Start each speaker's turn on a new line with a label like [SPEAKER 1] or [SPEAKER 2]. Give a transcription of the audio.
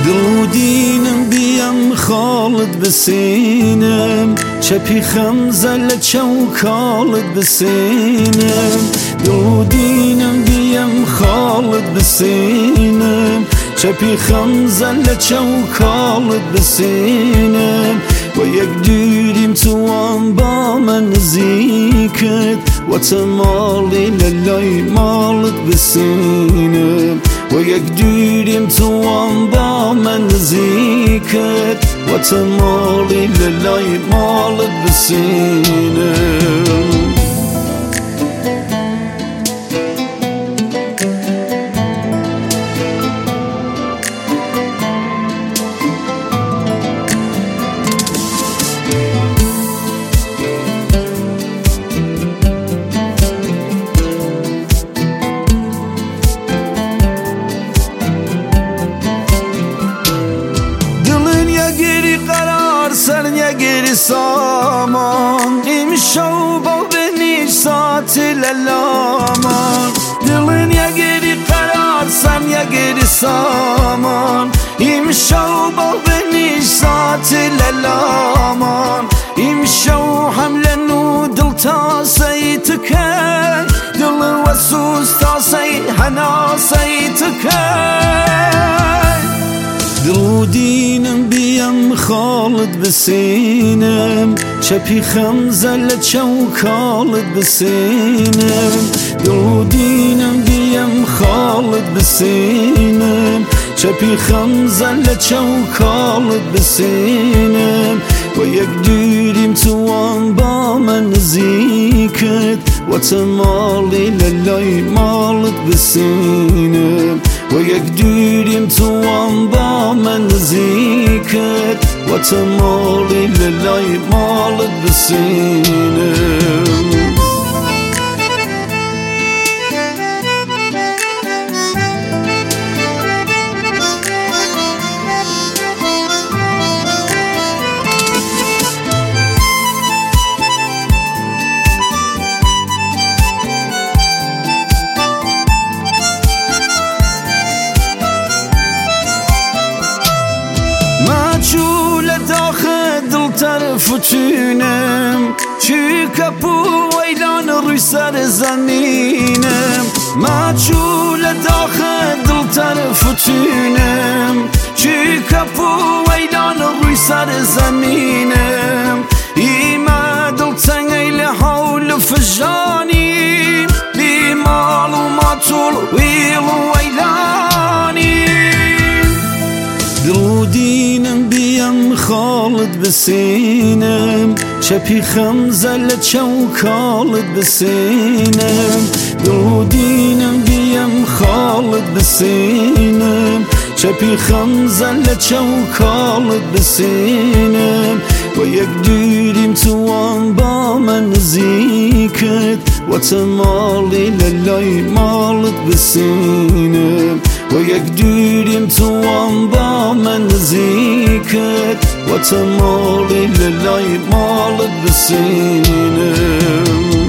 [SPEAKER 1] دل و دینم بیم خالد بسینم چپی خمزل چوکالد بسینم دل و دینم بیم خالد بسینم چپی خمزل چوکالد بسینم و یک دوریم تو آن با من نزیکت و تمالی للای مالت بسینم و یک دوریم تو آن با من نزیکت و تمالی للای مالت بسینم
[SPEAKER 2] گری سامان امشو با بنیش ساعت للامان دلن یگری قرار سن یگری سامان امشو با بنیش ساعت للامان امشو حمل نو دل تاسي تكن دل وسوس تاسي حناسي تكن
[SPEAKER 1] دل و دینم بیم خالد بسینم چپی خمزل چوکالد بسینم دل و دینم بیم خالد بسینم چپی خمزل چوکالد بسینم و یک دوریم تو آن با من نزیکت و تمالی للای مالت بسینم و یک دوریم تو آن با من نزیکت و تمالی للای مالت بسینم
[SPEAKER 2] مجهول داخل دل طرف تونم چی کپو ویلان روی سر زمینم مجهول داخل دل طرف تونم چی کپو ویلان روی سر زمینم ایما دل تنگی لحول فجانی بی مال و مطول ویل و ویلانی
[SPEAKER 1] دل و دینم بیم خالد بسینم چپی خمزل چوکالد بسینم دل و دینم بیم خالد بسینم چپی خمزل چوکالد بسینم و یک دوریم تو آن با من نزیکت و تمالی للای مالت بسینم و یک دوریم تو آن با من نزیکت و تمالی للای مالت بسینم